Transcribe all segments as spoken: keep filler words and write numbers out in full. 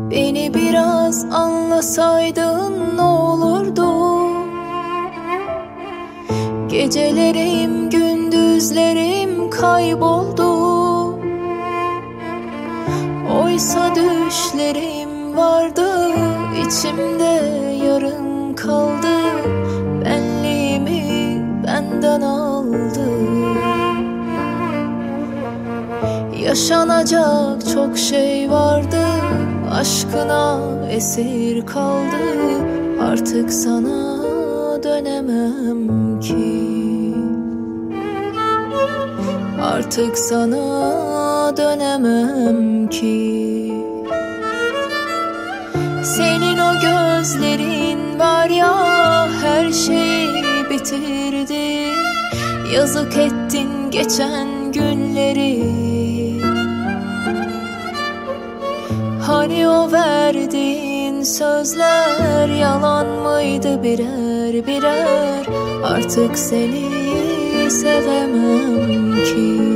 Beni biraz anlasaydın ne olurdu? Gecelerim, gündüzlerim kayboldu. Oysa düşlerim vardı, içimde yarım kaldı. Benliğimi benden aldı. Yaşanacak çok şey vardı, aşkına esir kaldı. Artık sana dönemem ki. Artık sana dönemem ki. Senin o gözlerin var ya, her şeyi bitirdi. Yazık ettin geçen günleri. Hani o verdiğin sözler yalan mıydı birer birer? Artık seni sevemem ki.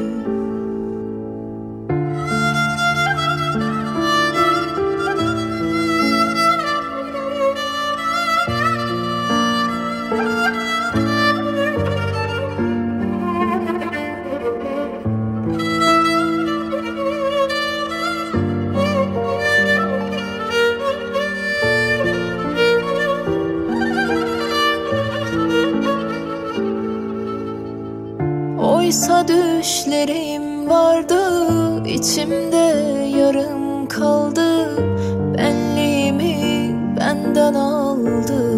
Oysa düşlerim vardı, içimde yarım kaldı. Benliğimi benden aldı.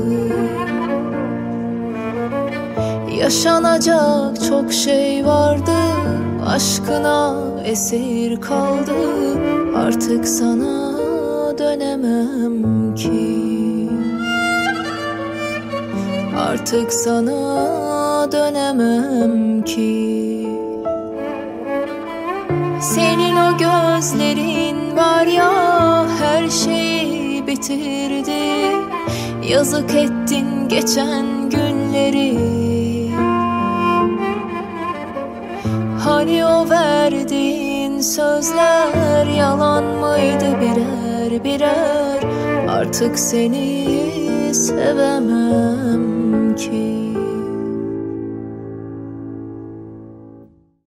Yaşanacak çok şey vardı, aşkına esir kaldı. Artık sana dönemem ki. Artık sana dönemem ki. Senin o gözlerin var ya, her şeyi bitirdi. Yazık ettin geçen günleri. Hani o verdiğin sözler yalan mıydı birer birer? Artık seni sevemem ki.